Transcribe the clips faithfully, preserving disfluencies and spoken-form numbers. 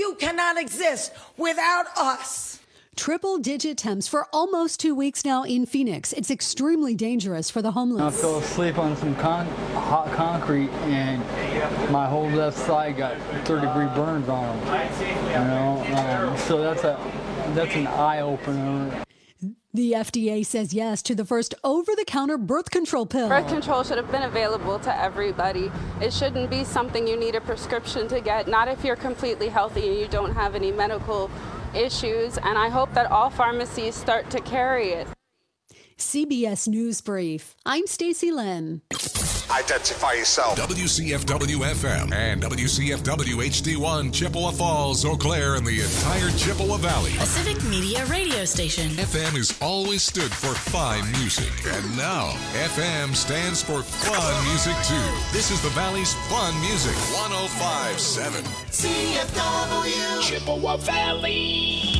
you cannot exist without us. Triple-digit temps for almost two weeks now in Phoenix. It's extremely dangerous for the homeless. I fell asleep on some con- hot concrete, and my whole left side got third-degree burns on them. You know, um, so that's a that's an eye-opener. The F D A says yes to the first over-the-counter birth control pill. Birth control should have been available to everybody. It shouldn't be something you need a prescription to get, not if you're completely healthy and you don't have any medical issues, and I hope that all pharmacies start to carry it. C B S News Brief. I'm Stacey Lynn. Identify yourself. W C F W F M and W C F W H D one, Chippewa Falls, Eau Claire, and the entire Chippewa Valley. A Civic Media radio station. F M has always stood for fine music, and now F M stands for fun music too. This is the Valley's fun music. one oh five point seven C F W Chippewa Valley.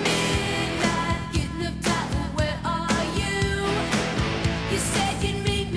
Midnight, getting up tight, where are you? You said you'd meet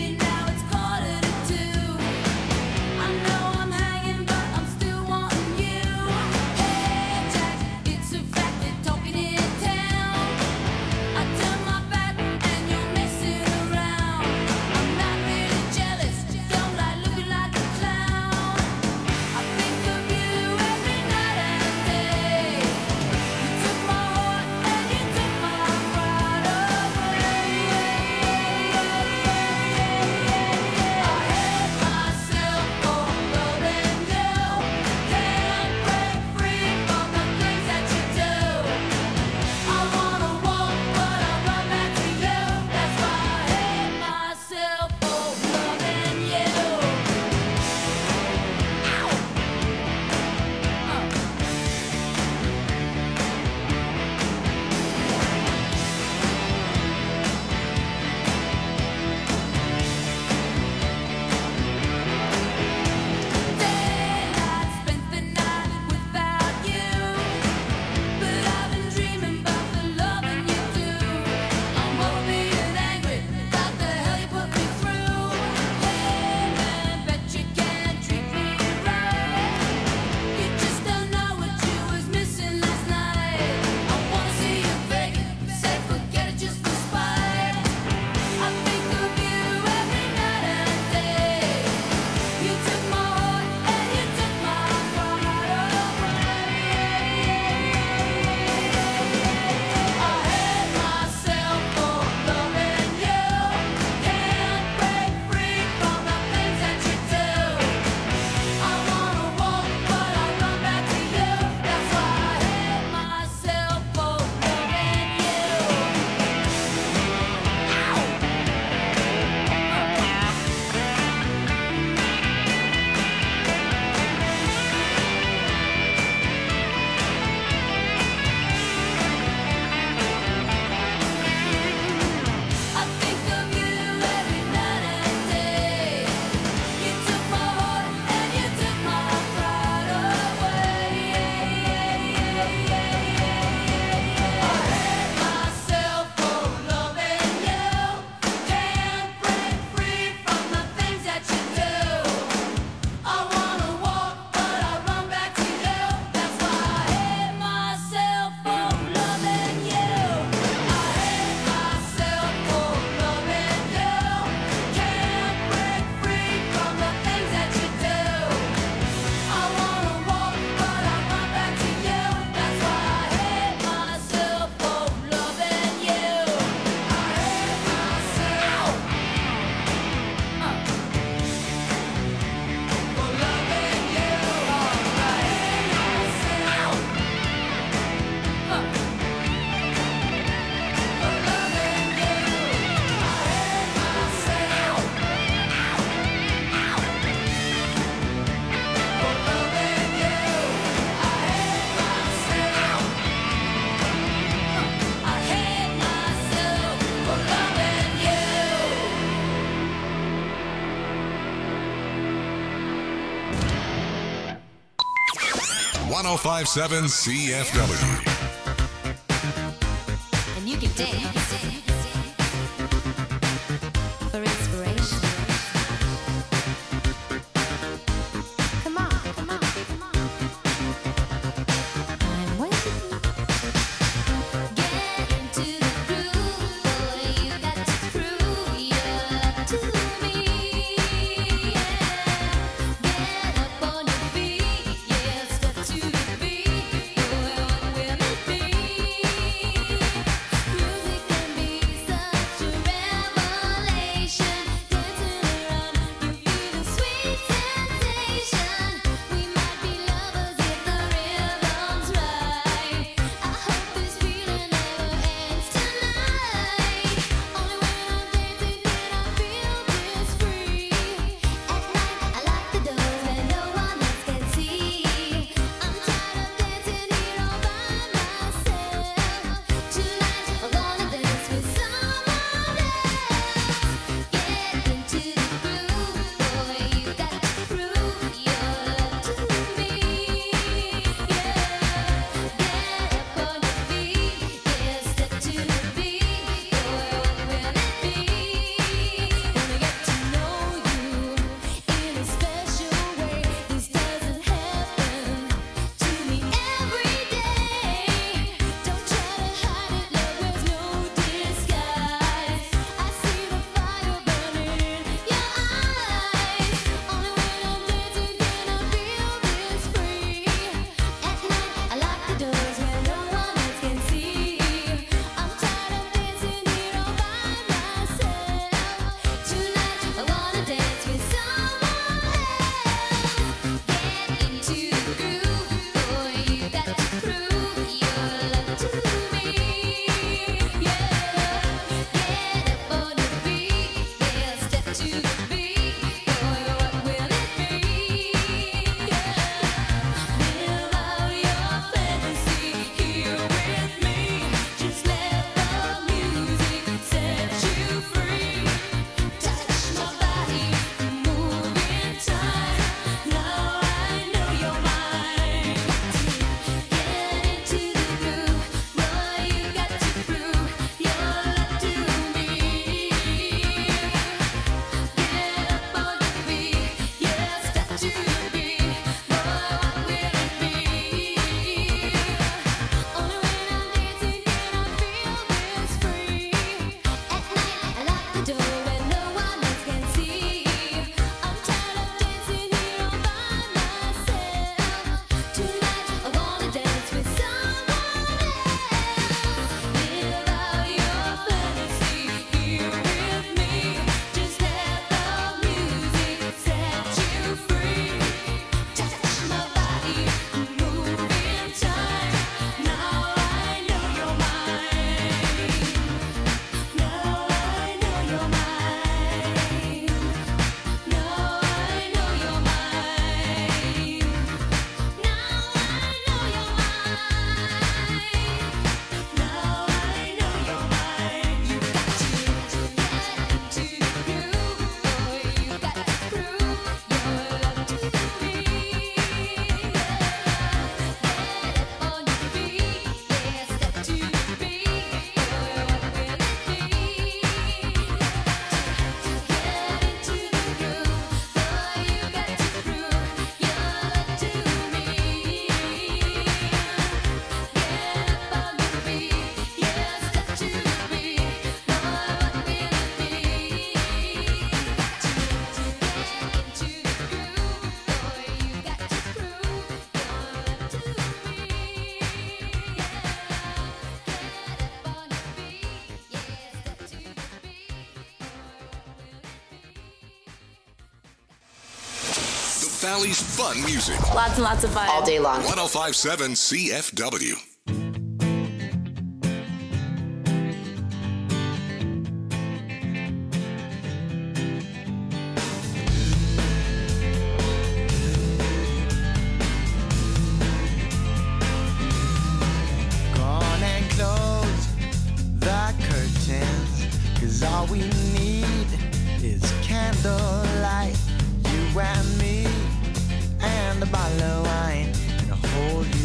oh five seven C F W. And you can dance for inspiration. Come on, come on, come on. I'm waiting. Get into the groove, boy. You got to prove your love to me. Get up on your feet, yeah. Step to the beat, boy. What will it be? Music can be such a revelation. Dancing around, you feel the sweet sensation. We might be lovers if the rhythm's right. I hope this feeling never ends tonight. Only when I'm dancing can I feel this free. At night I lock the doors where no one else can see. I'm tired of dancing here all by myself. Tonight I wanna dance with someone else. Get into the groove, boy. You got to prove your love to me. Yeah, get up on your feet, yeah. Step to the beat, boy. What will it be? Wanna get to know you in a special way. This doesn't happen to me every day. Don't try to hide it, love wears no disguise. I see the fire burning in your eyes. Only when I'm dancing can I feel this free. At night I lock the doors where no one else can see. I'm tired of dancing here all by myself. Tonight I wanna dance with someone else. Get into the groove, boy. You got to prove your love to me. Yeah, get up on your feet, yeah. Step to the beat, boy. What will it be? Yeah, live out your fantasy here with me. Just let the music set you free. Touch my body, move in time. Now I know you're mine. Get into the groove, boy. You got to prove your love to me. Get up on your feet, yeah. Step to the beat, boy. What will it be? Only when I'm dancing can I feel this free. At night I lock the door where no one else can see. I'm tired of dancing here all by myself. Tonight I wanna dance with someone else. Live out your fantasy here with me. Just let the music set you free. Touch my body, move in time. Now I know you're mine. Now I know you're mine. Now I know you're mine. Now I know you're mine. Now I know you're mine. You got to get into the groove, boy. You got to prove your love to me. Get up on your feet, yeah. Step to the beat, boy. What will it be? Get into the groove, boy. You got to prove your love to me. Get up on your feet, yeah. Step to the beat, boy. What will it be? Get into the groove, boy. You got to prove your love to me. Get up on your feet, yeah. Step to the beat, The Valley's fun music. Lots and lots of fun. all day long. one oh five seven C F W. Gone and close the curtains, 'cause all we need is candlelight. You and me and a bottle of wine and a hold you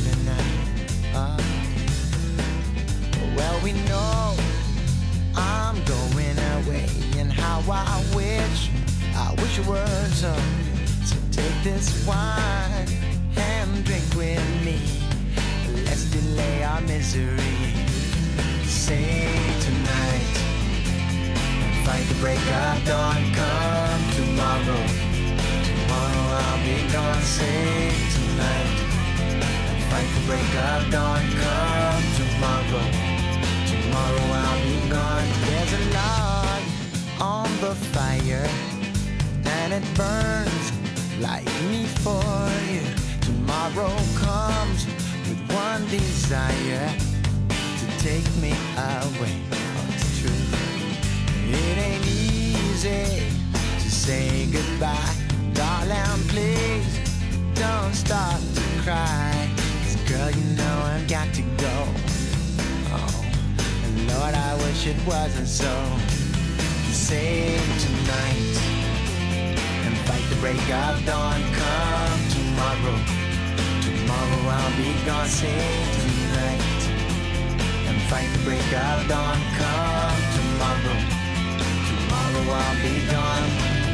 we know I'm going away, and how I wish, I wish it was so. So take this wine and drink with me. Let's delay our misery. Say tonight, fight the break of dawn. Come tomorrow, tomorrow I'll be gone. Say tonight, fight the break of dawn. Come tomorrow, tomorrow I'll be gone. There's a log on the fire, and it burns like me for you. Tomorrow comes with one desire, to take me away. Oh, it's true. It ain't easy to say goodbye. Darling, please don't start to cry. 'Cause girl, you know I've got to go. Oh, and Lord, I wish it wasn't so. Save tonight and fight the break of dawn. Come tomorrow, tomorrow I'll be gone. Save tonight and fight the break of dawn. Come tomorrow, tomorrow I'll be gone.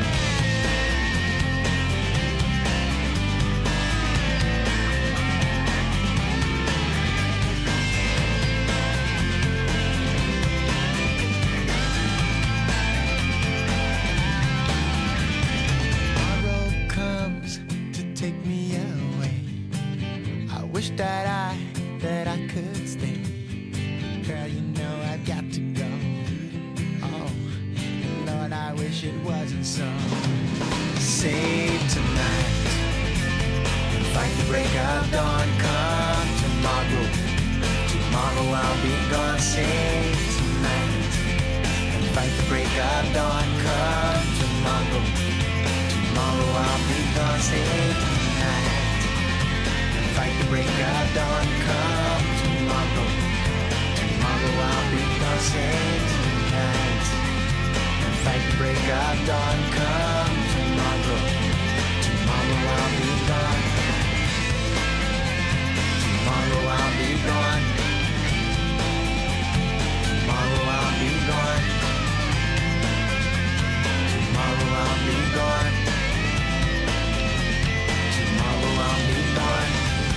Wish that I, that I could stay. Girl, you know I've got to go. Oh, Lord, I wish it wasn't so. Save tonight and fight the break of dawn. Come tomorrow, tomorrow I'll be gone. Save tonight and fight the break of dawn. Come tomorrow, tomorrow I'll be gone. Save tonight. Fight the break of dawn. Come tomorrow, tomorrow I'll be gone. Save tonight and fight the break of dawn. Come tomorrow, tomorrow I'll be gone. Tomorrow I'll be gone. Tomorrow I'll be gone. Tomorrow I'll be gone. Tomorrow I'll be gone.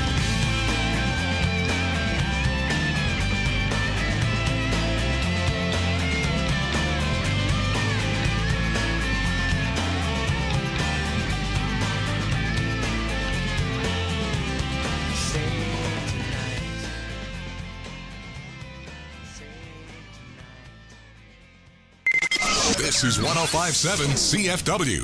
This is one oh five point seven C F W.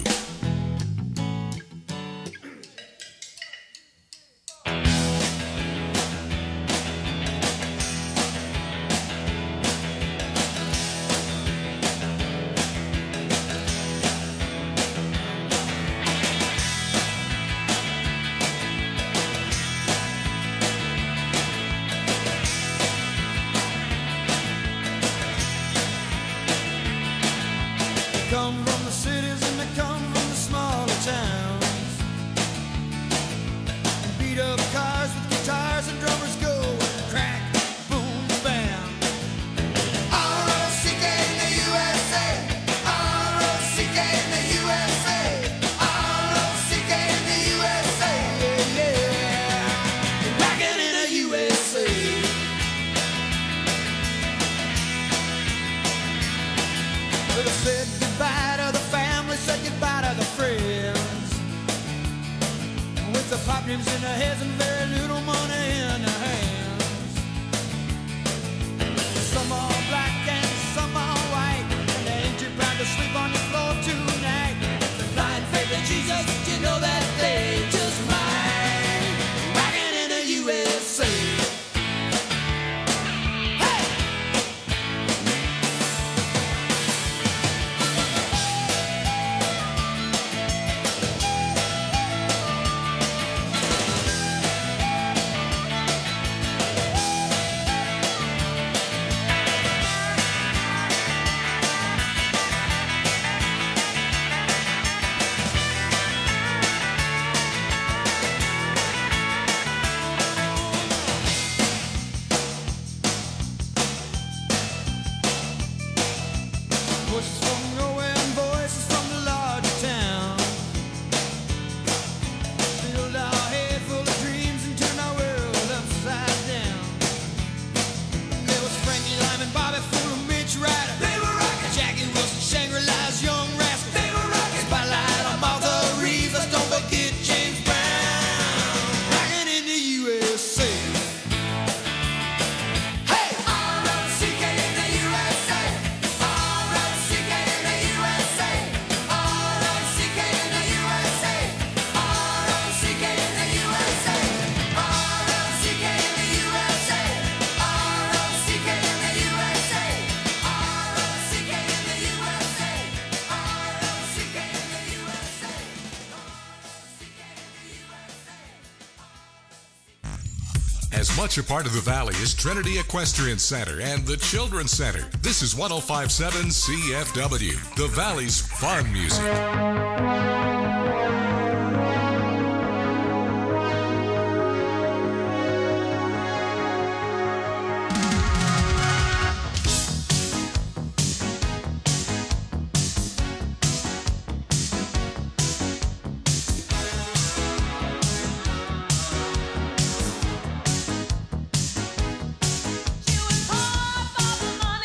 Come from the cities and they come from the smaller towns. Beat up cars with guitars and drummers go crack, boom, bam. R O C K in the U S A. R O C K in the U S A. R O C K in the U S A. Yeah, yeah. Rockin' in the U S A. Well, I said goodbye to the family, said goodbye to the friends. With the pop dreams in their heads and very little money in their hands. Some are black and some are white, and they ain't too proud to sleep on the floor tonight. The blind faith in Jesus, you know that they just might. Rockin' in the U S A. Voices from nowhere and voices from the larger town. Filled our head full of dreams and turned our world upside down. There was Frankie Lyman, Bobby Fuller, Mitch Ryder. They were rocking. Jackie Wilson, Shangri-La's Young Rascals. They were rocking. Spotlight on Martha Reeves. Let's don't forget James Brown. Rocking in the U S A. Hey! R O C K in the U S A. R O C K in the U S A. R O C K in the U S A. R O C K in the U S A. R O C K in the U S A. R O C K in the U S A. R O C K in the U S A. R O C K in the U S A. As much a part of the Valley as Trinity Equestrian Center and the Children's Center. This is one oh five point seven C F W, the Valley's fun music.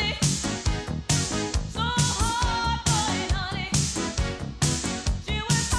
So hard for it, honey. She was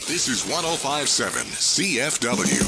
This is one oh five point seven C F W.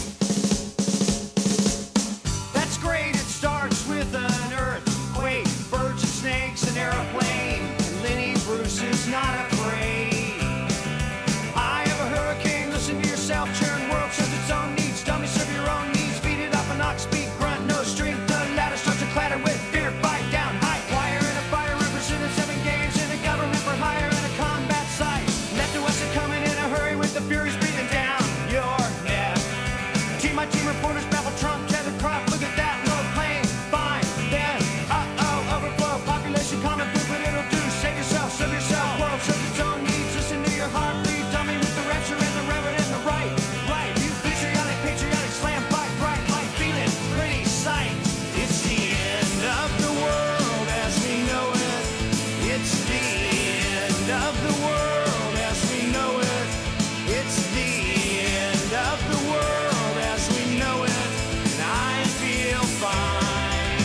That's great, it starts with an earthquake, birds and snakes, an airplane, and Lenny Bruce is not afraid. I have a hurricane, listen to yourself, churn, world serves its own needs, dummy serve your own needs, beat it up an ox, speak, grunt, no strength, the ladder starts to clatter with fear, fight down, high wire and a fire, represented seven games in a government for hire and a combat site. Left to us are coming in a hurry with the furies breathing down your neck. Team my team reporters babble Trump, Kevin Croft, look at that, no plane, fine, then, uh-oh, overflow, population common food, but it'll do, save yourself, serve yourself, world serves its own needs, listen to your heart, bleed, dummy with the rapture and the reverend and the right, right, you patriotic, patriotic, slam, fight, bright, light, feeling, pretty sight. It's the end of the world as we know it, it's the end of the world as we know it, it's the end of the world as we know it, and I feel fine.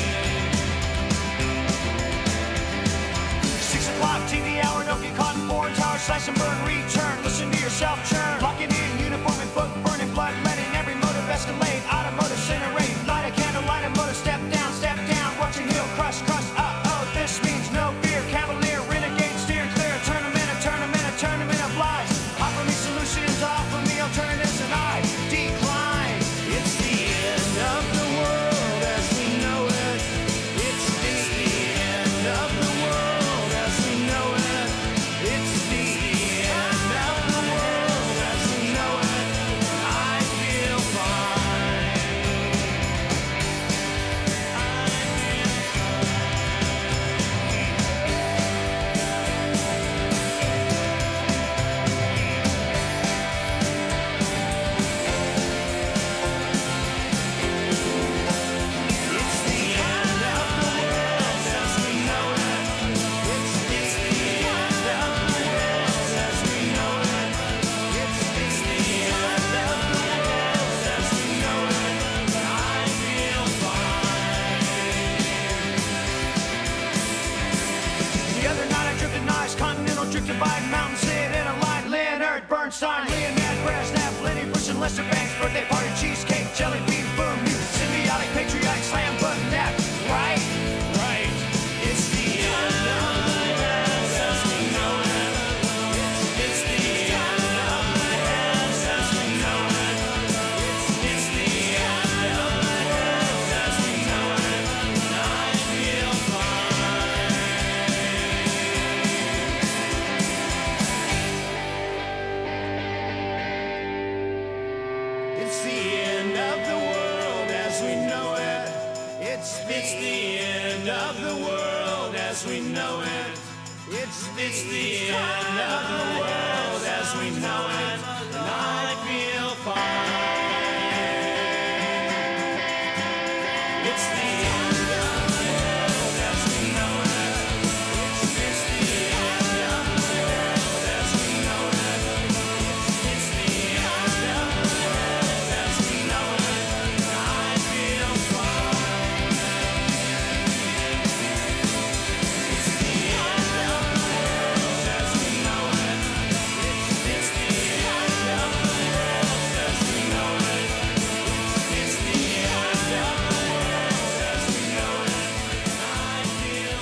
Six o'clock, T V hour, don't get caught in foreign tower, slash and burn, return, listen to yourself churn, locking in, uniform and book, burning blood, letting every motive escalate, automotive incinerate, light a candle, light a motor, step down, step down, watch your heel, crush, crush, uh-oh, this means no fear, cavalier, renegade, steer clear, a tournament, a tournament, a tournament of lies, offer me solutions, offer me alternatives, and I decline. It's the end of the world as we know it, it's the end of the world as we know it, it's the end of the world as we know it, and I feel fine. It's the end of the world as we know it, it's the end of the world as we know it, it's the end of the world as we know it, and I feel fine. The other night I drifted nice, continental drift divide, mountain sit in a line, Leonard Bernstein, Leonard Brezhnev, Lenny Bruce and Lester Banks, birthday party, cheesecake, jelly bean, boom, you symbiotic, patriotic, slam button, that, right, right. It's the end of the world as we know it, it's, it's the end of the world as we know it, it's, it's the end of the world as we know it, and I feel fine. It's the end of the world as we know it. It's the, it's the end of the world as we know it. It's the, it's the end of the world as we know it. And I feel fine. It's the end of the world as we know it. It's, it's the end of the world as we know it. It's the end of the world as we know it, and I feel fine. It's the end of the world as we know it. It's, it's the end of the world as we know it. It's, it's the end of the world as we know it, and I feel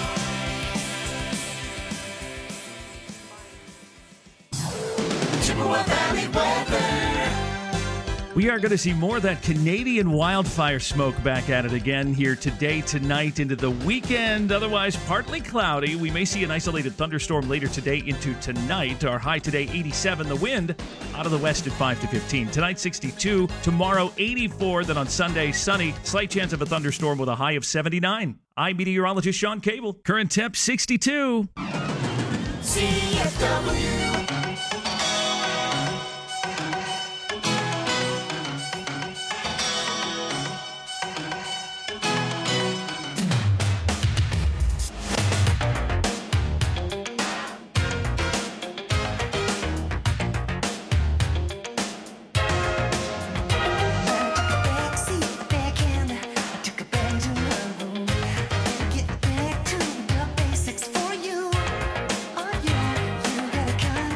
fine. Chippewa Valley weather. We are going to see more of that Canadian wildfire smoke back at it again here today, tonight, into the weekend. Otherwise, partly cloudy. We may see an isolated thunderstorm later today into tonight. Our high today, eighty-seven. The wind out of the west at five to fifteen. Tonight, sixty-two. Tomorrow, eighty-four. Then on Sunday, sunny. Slight chance of a thunderstorm with a high of seventy-nine. I'm meteorologist Sean Cable. Current temp, sixty-two. C F W. Get back to the basics for you. Oh yeah, you gotta cut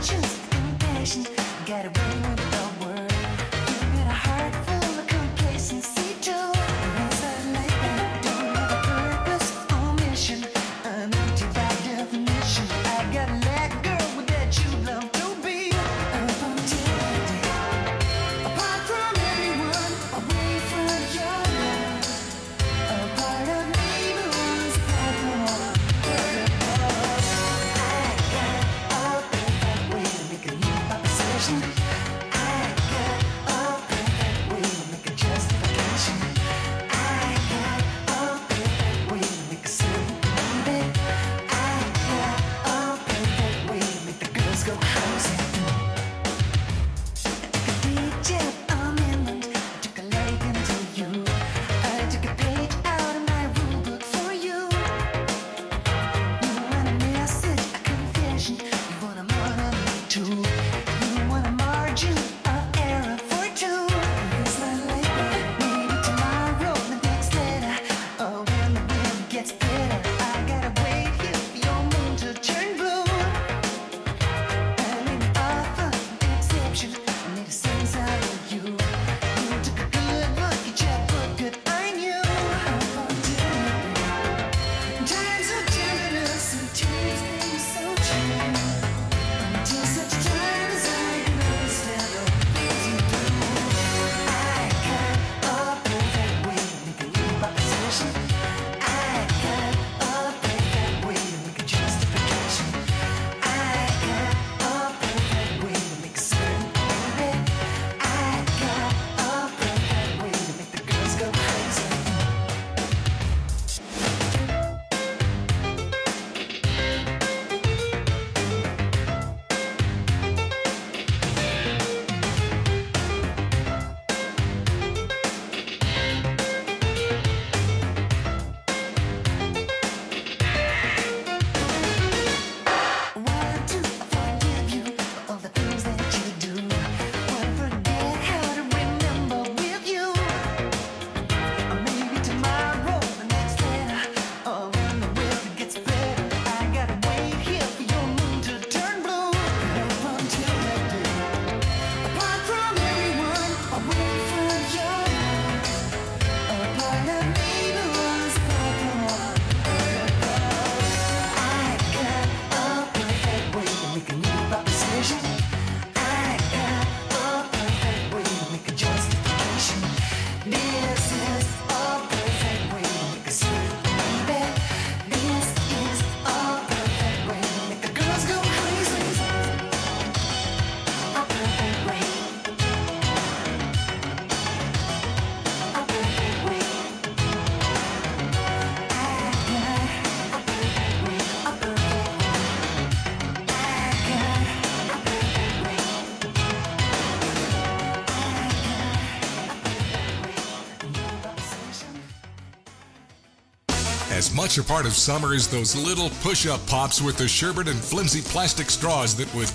as much a part of summer as those little push-up pops with the sherbet and flimsy plastic straws that would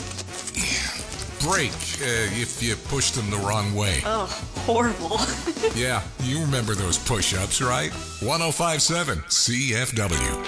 break uh, if you pushed them the wrong way. Oh, horrible. Yeah, you remember those push-ups, right? one oh five point seven C F W.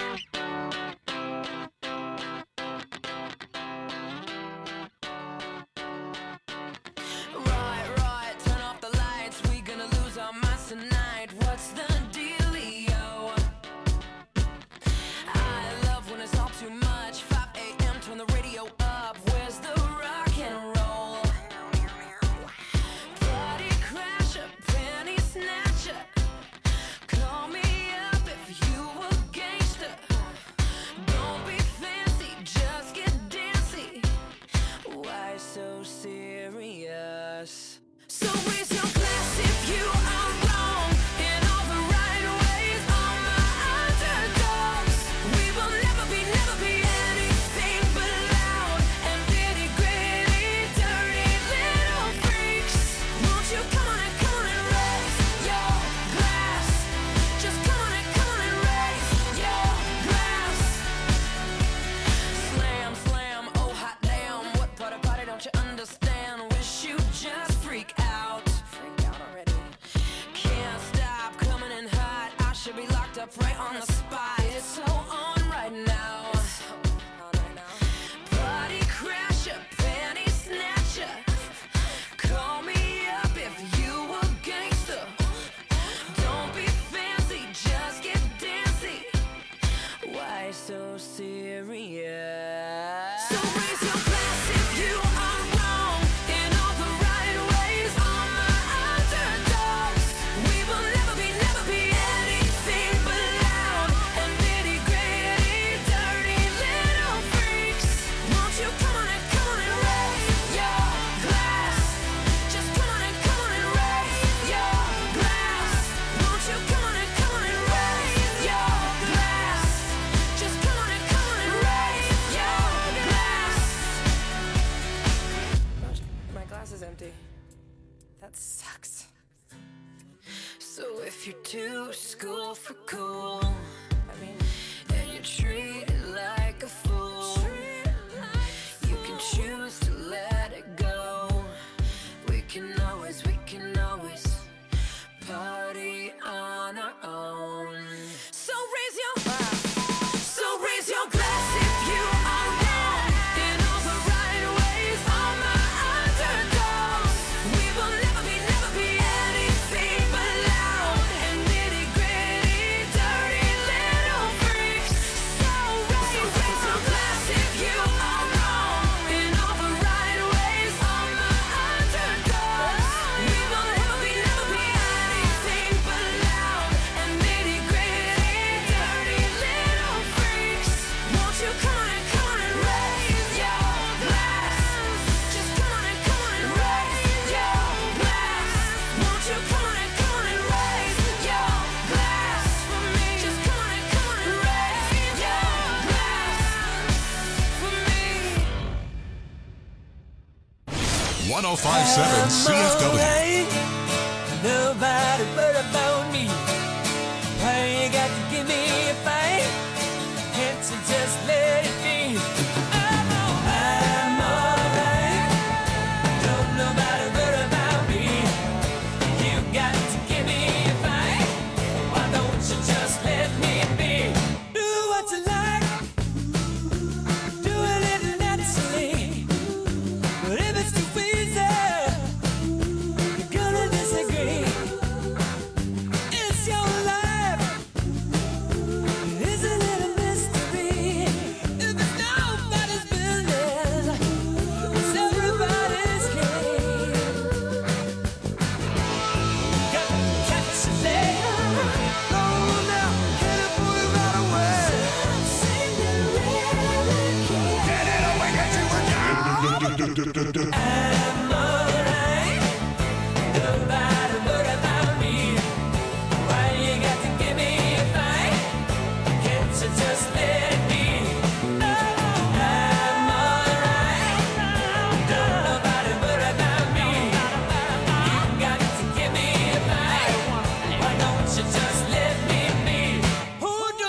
one oh five point seven C F W. Nobody but about me. Why you got to give me a fight? Can't you just let it be? I'm alright. I'm alright. Don't nobody but about me. You got to give me a fight. Why don't you just let me be? Do what you like. Do a little naturally. But if it's too easy, you're gonna disagree. It's your life. Isn't it a mystery? If it's nobody's business, it's everybody's game. Got to catch a leg. Go now, get it, put it right away. Get it away, get you a job. I'm alright. Nobody but about me. Why you got to give me a fight? Can't you just let it be? I'm alright. Don't nobody but about me. You got to give me a fight. Why don't you just let me be? Who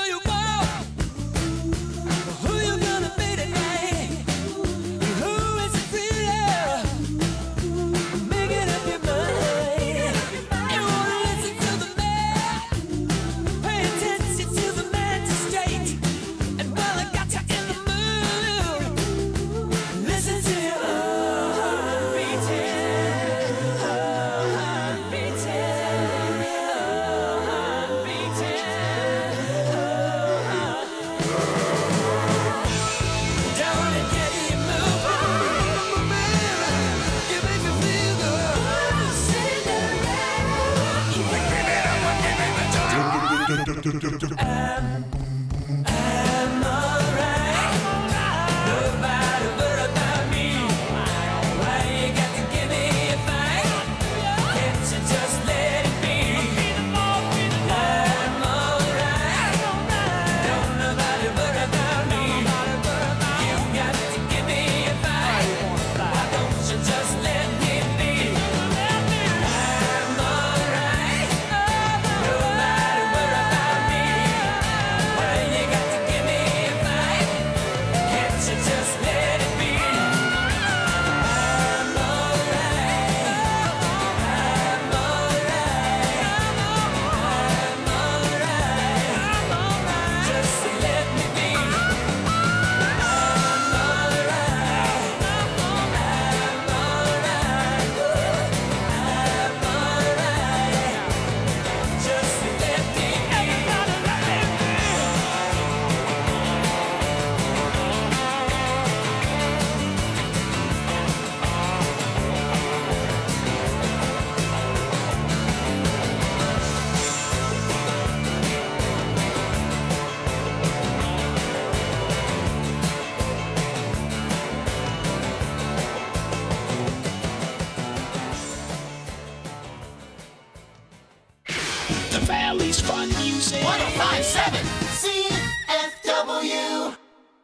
Valley's Fun Music. one oh five point seven C F W.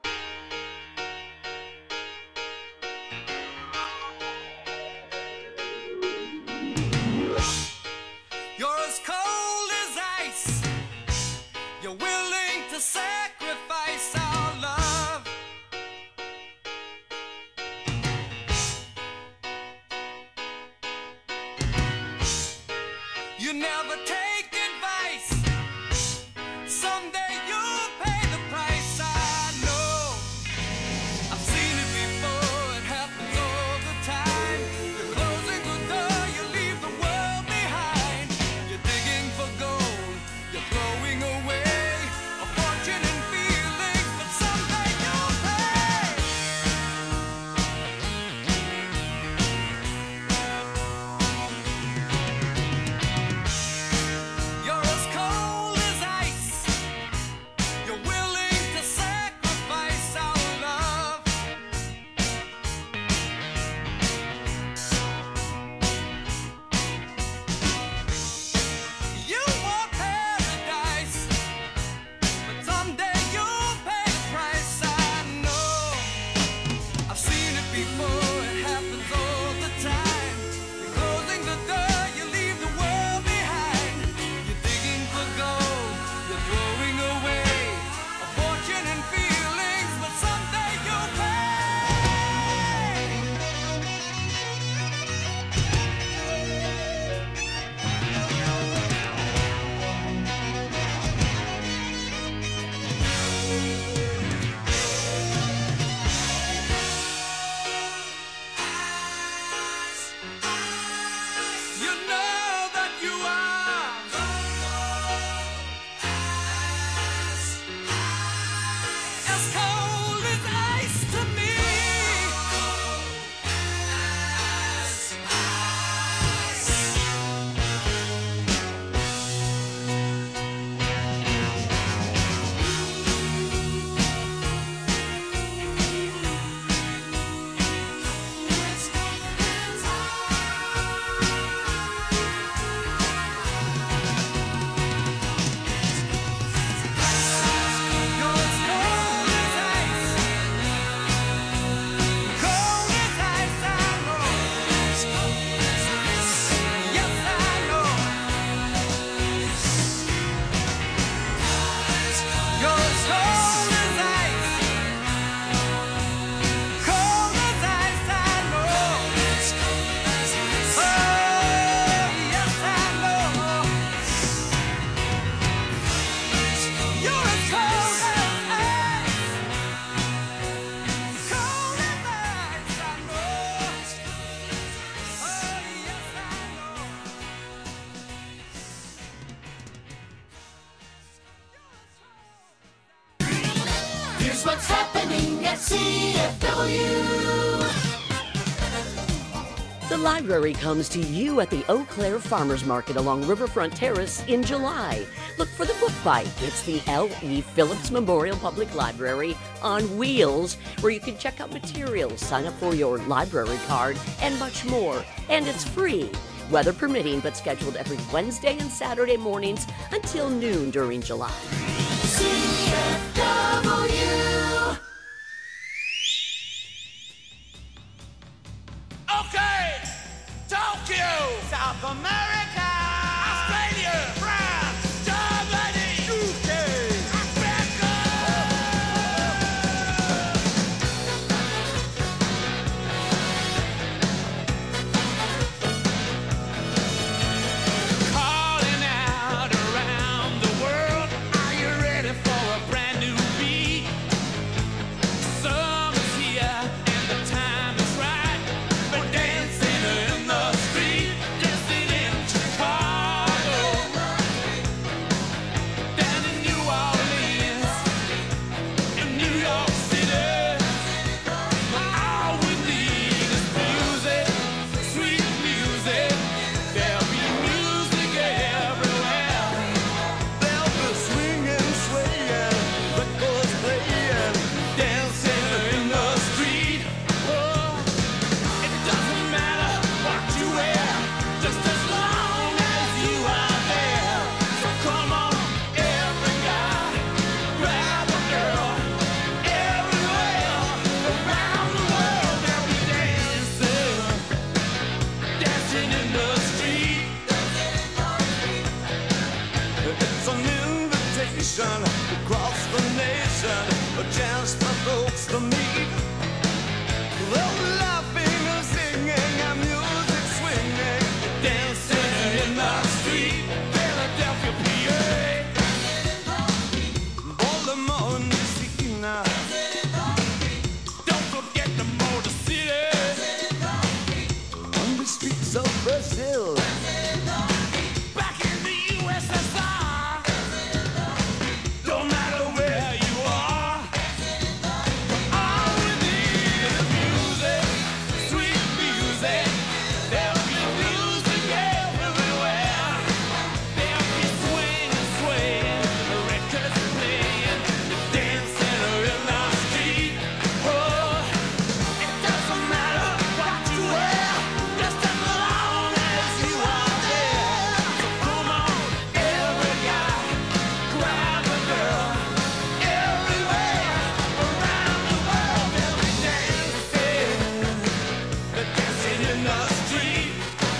You're as cold as ice. You're willing to sacrifice our love. You never take advice. Someday you'll pay the price. I know. I've seen it before. It happens all the time. You're closing the door. You leave the world behind. You're digging for gold. You're throwing away a fortune and feelings, but someday you'll pay. You're as cold as ice. You're willing to sacrifice our love. You want paradise, but someday you'll pay the price. I know. I've seen it before. It happens all the time. You're closing the door. You leave the world behind. You're digging for gold. You're throwing away a fortune and feelings, but someday you'll pay. You know that you are as cold as ice to me. You're as cold as ice. Cold as ice, I know. Yes, I know. You're as cold as ice. Cold as ice, I know. Oh, yes, I know. You're as cold as ice. Cold as ice, I know. Oh, yes, I know. Here's what's happening at C F W. The library comes to you at the Eau Claire Farmers Market along Riverfront Terrace in July. Look for the Book Bite. It's the L E. Phillips Memorial Public Library on wheels, where you can check out materials, sign up for your library card, and much more. And it's free, weather permitting, but scheduled every Wednesday and Saturday mornings until noon during July. C F W. Okay, Tokyo, South America, Australia, France, Germany, U K, Africa. Calling out around the world, are you ready for a brand new beat? Summer's here and the time is right. We're dancing in the street, dancing in me. Oh, laughing and singing and music swinging, dancing in the street, Philadelphia, P A. Baltimore and Messina. Don't forget the Motor City. On the streets of Brazil. Back in the U S S R. Don't matter where you are. All we need is music, sweet music. There'll be music everywhere. There'll be swing and swaying, the records playing, dancing in the street. Oh, it doesn't matter what you wear, just as long as you are there. So come on, every guy, grab a girl. Everywhere around the world, they'll be dancing. They're dancing in the street.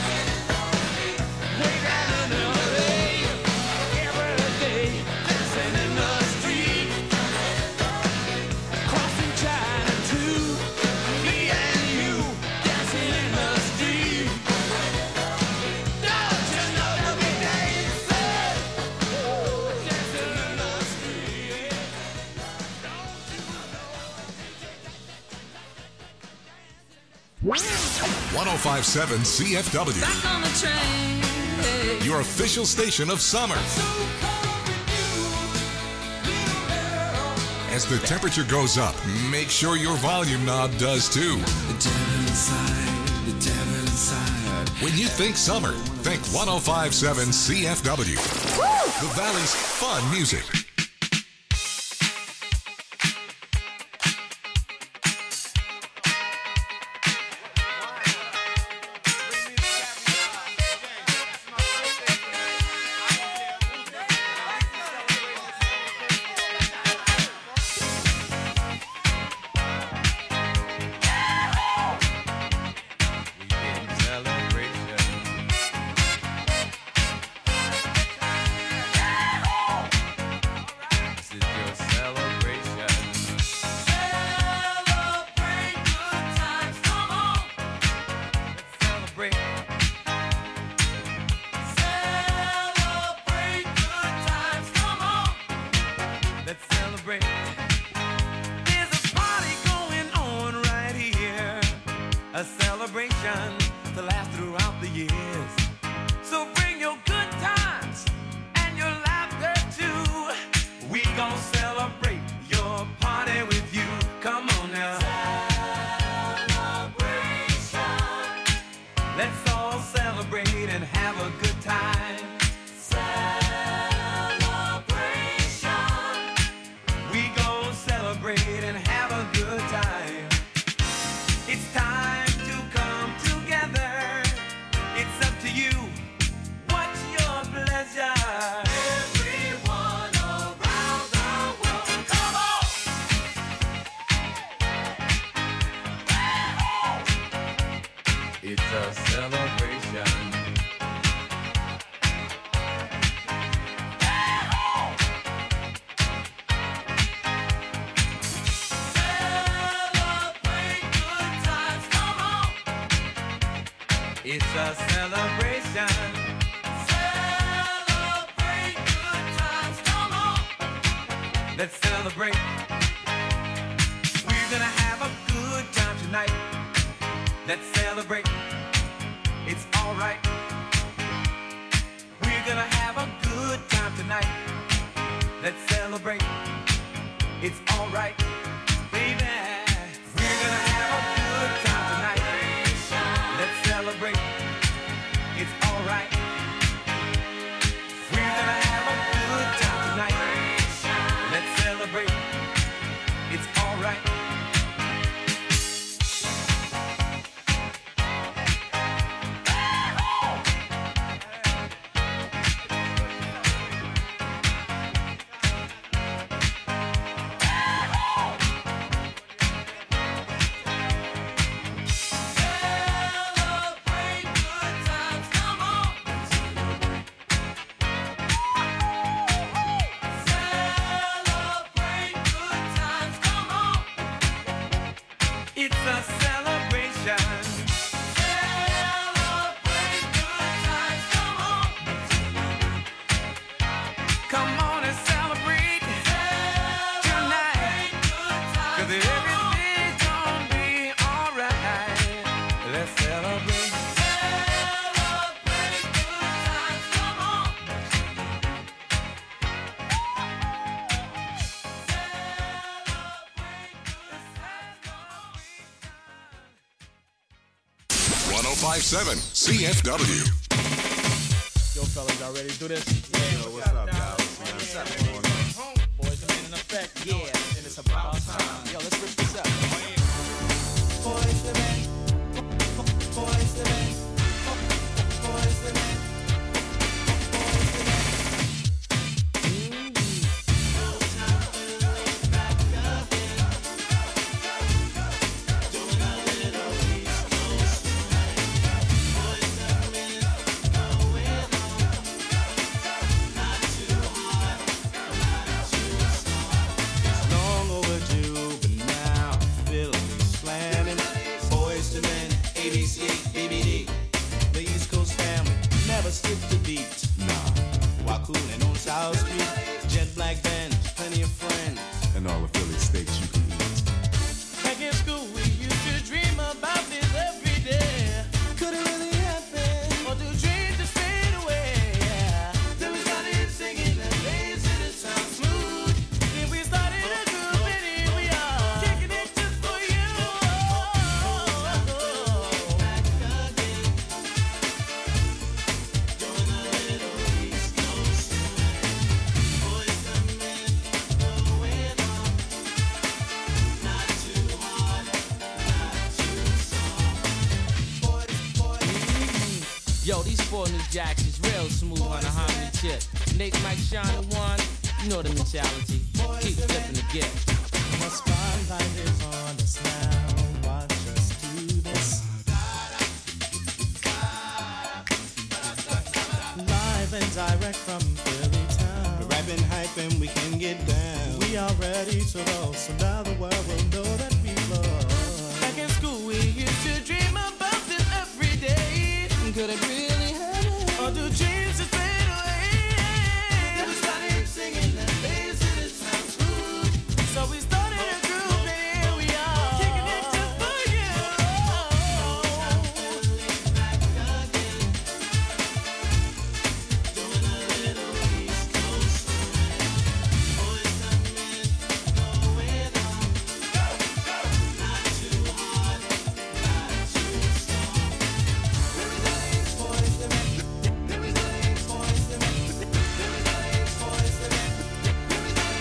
Way down in L A, every day, dancing in the street. Crossing China too, me and you, dancing in the street. Don't you know they'll be dancing, dancing in the street. one oh five point seven C F W, Back on the train. your official station of summer. As the temperature goes up, make sure your volume knob does too. The devil inside, the devil inside. When you think summer, think one oh five point seven C F W. The Valley's fun music. Let's celebrate. There's a party going on right here, a celebration to last throughout the years. So bring your good times and your laughter too. We gon' celebrate your party with you. Come on now. Celebration. Let's all celebrate and have a good time. We gon' celebrate and have a good time. It's time to come together. It's up to you. What's your pleasure? Everyone around the world, come on! It's a celebration. It's a celebration. Celebrate good times, come on. Let's celebrate. We're gonna have a good time tonight. Let's celebrate. It's alright. We're gonna have a good time tonight. Let's celebrate. It's alright, baby. We're gonna have a good time tonight. Let's celebrate. It's alright. We're gonna have a good time tonight. Let's celebrate. It's alright. It's a celebration. Celebrate good times. Come on. Come on and celebrate tonight. 'Cause everything's gonna be alright. Let's celebrate. Celebrate good times. Come on. one oh five point seven C F W. Yo, fellas, y'all ready to do this? Yeah. Yo, what's up, guys? What's up, man? Boys, the man in effect. Yeah. And it's about time. Yo, let's rip this up. Boys, the man. Boys, the man. Boys, the man. Long overdue, but now I feel me slamming. Boys to men, A B C, B B D. The East Coast family never skipped a beat. Nah, while cooling on South Street, jet black band, plenty of friends, and all the Philly steaks you can eat. Back in school, we used to dream about this every day. Could it really happen? Or do dreams just fade away? Yeah. Then we started singing and dancing it sounds smooth. Then we started a group and here we are, kicking it just for you. Back again, doing a little East Coast. Boys and men, going on. Not too hard, not too soft. Boys, boys. Yo, these four new jacks is real smooth on a harmony tip. Nick, Mike, Sean, and one, you know the mentality. Keep flipping the gift. The spotlight is on us now. Watch us do this. Live and direct from Philly town. We're rapping, hyping, we can get down. We are ready to roll, so now the world will know that we love. Back in school, we used to dream about this every day. Could it really happen? Or do dreams just fade away? Then we started singing and dancing, it sounds smooth. So we started a group and here we are, kicking it just for you. Back again, doing a little East Coast. Boys and men, going on. Not too hard, not too soft. There is a boys and men. There is a boys and men. There is a boys and men. There is a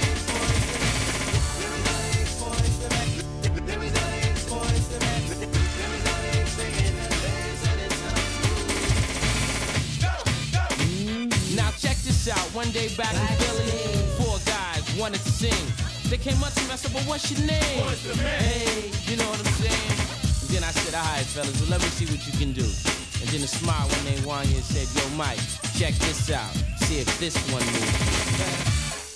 boys and men. There is a boys and men. There is a singing and dancing it sounds smooth. Go, go. Now check this out. One day back in Philly, four guys wanted to sing. They came up to me, I said, well, what's your name? Hey, you know what I'm saying? And then I said, all right, fellas, well, let me see what you can do. And then a smile one named Wanya said, yo, Mike, check this out. See if this one moves.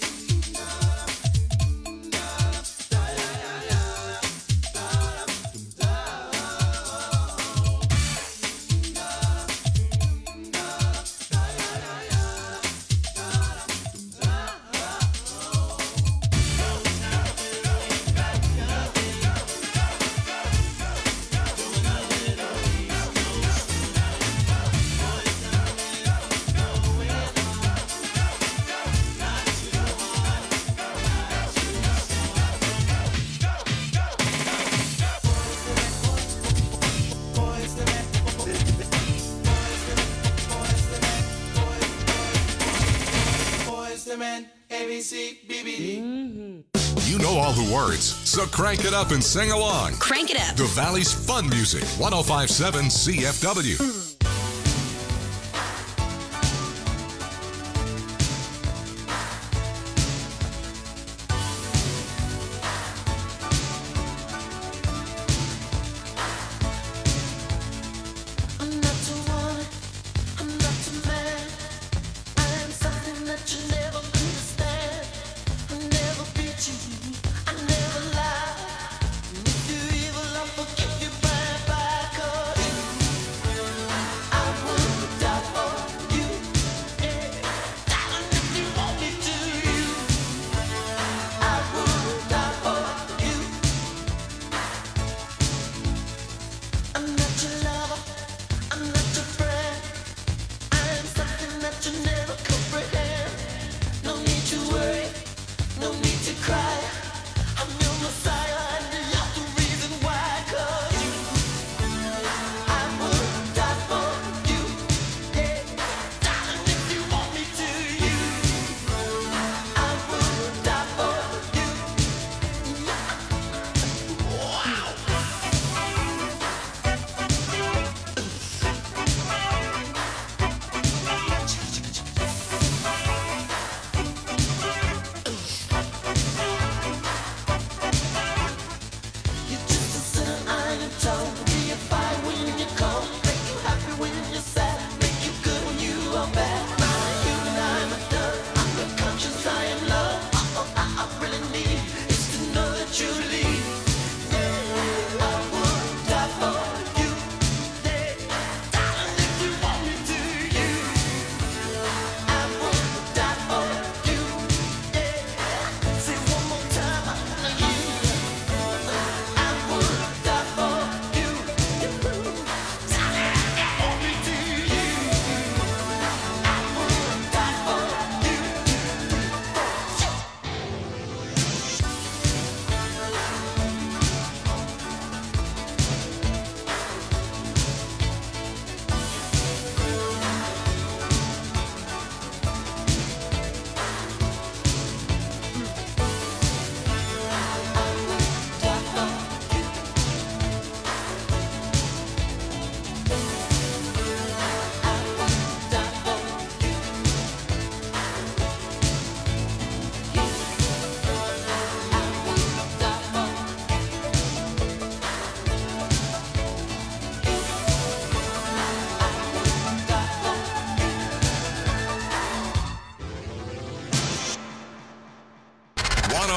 Boys and men, A B C, B B D. You know all the words, so crank it up and sing along. Crank it up. The Valley's Fun Music, one oh five point seven C F W. I'm not too one, I'm not too mad. I am something that you never understand. I never beat you, I never lie. And if you're evil, I'm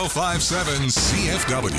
oh five point seven C F W.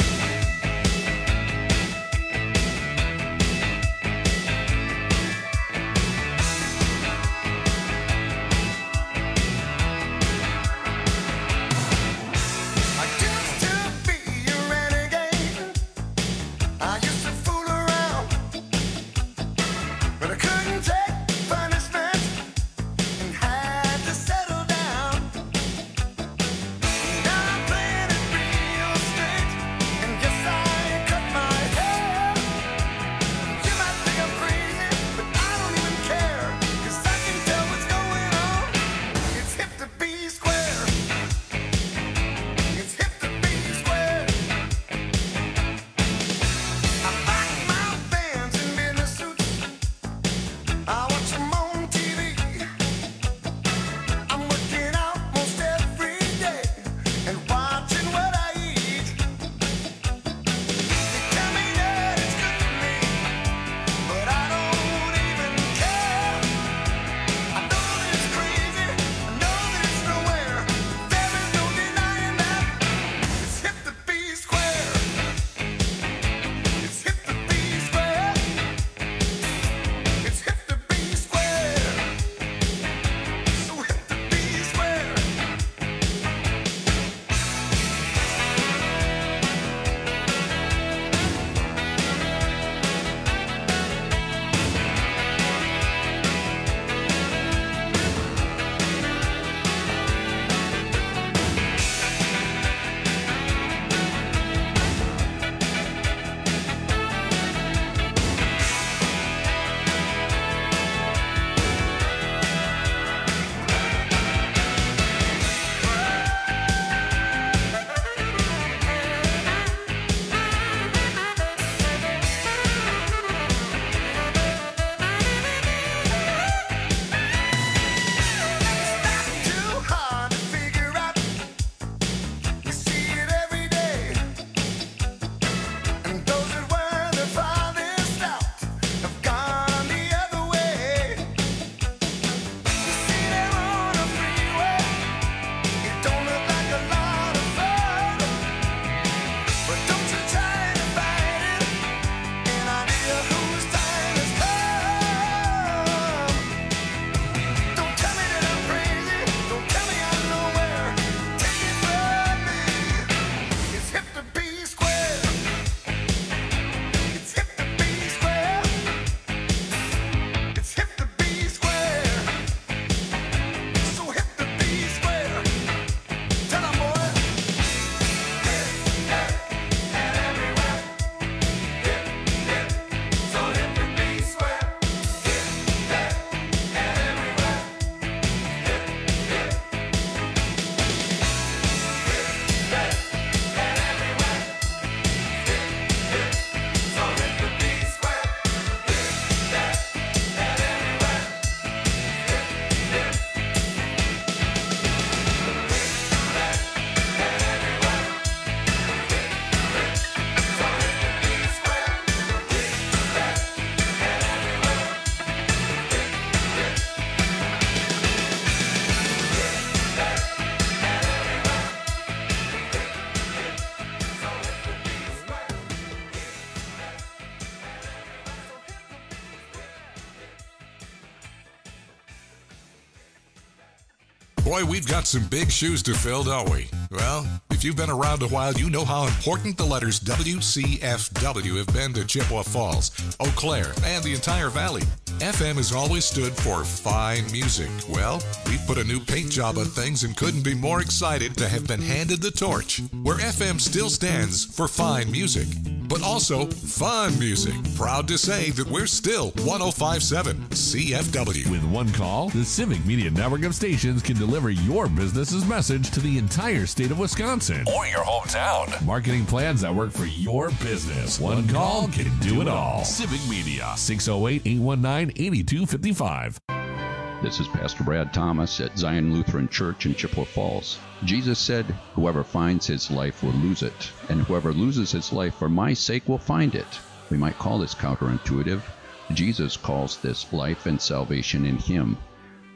Boy, we've got some big shoes to fill, don't we? Well, if you've been around a while, you know how important the letters W C F W have been to Chippewa Falls, Eau Claire, and the entire valley. F M has always stood for fine music. Well, we've put a new paint job on things and couldn't be more excited to have been handed the torch, where F M still stands for fine music, but also fun music. Proud to say that we're still one oh five point seven C F W. With one call, the Civic Media Network of stations can deliver your business's message to the entire state of Wisconsin or your hometown. Marketing plans that work for your business. One call can do it all. Civic Media, six oh eight, eight one nine, eight two five five. This is Pastor Brad Thomas at Zion Lutheran Church in Chippewa Falls. Jesus said, "Whoever finds his life will lose it, and whoever loses his life for my sake will find it." We might call this counterintuitive. Jesus calls this life and salvation in him.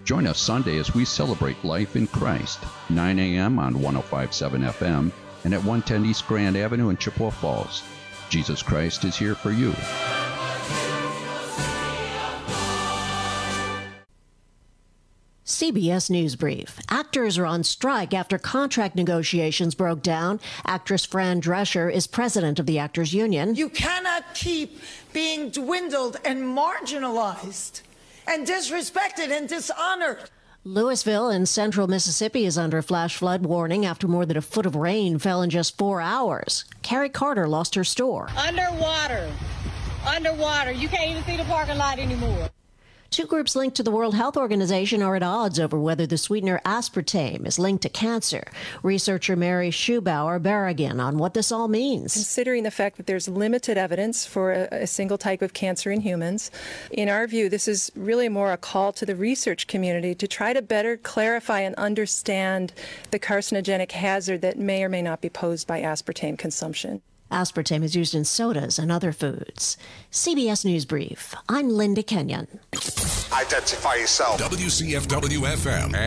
Join us Sunday as we celebrate life in Christ, nine a.m. on one oh five point seven F M and at one ten East Grand Avenue in Chippewa Falls. Jesus Christ is here for you. C B S News Brief. Actors are on strike after contract negotiations broke down. Actress Fran Drescher is president of the Actors Union. You cannot keep being dwindled and marginalized and disrespected and dishonored. Louisville in central Mississippi is under flash flood warning after more than a foot of rain fell in just four hours. Carrie Carter lost her store. Underwater. Underwater. You can't even see the parking lot anymore. Two groups linked to the World Health Organization are at odds over whether the sweetener aspartame is linked to cancer. Researcher Mary Schubauer-Berrigan on what this all means. Considering the fact that there's limited evidence for a, a single type of cancer in humans, in our view, this is really more a call to the research community to try to better clarify and understand the carcinogenic hazard that may or may not be posed by aspartame consumption. Aspartame is used in sodas and other foods. C B S News Brief. I'm Linda Kenyon. Identify yourself. W C F W F M.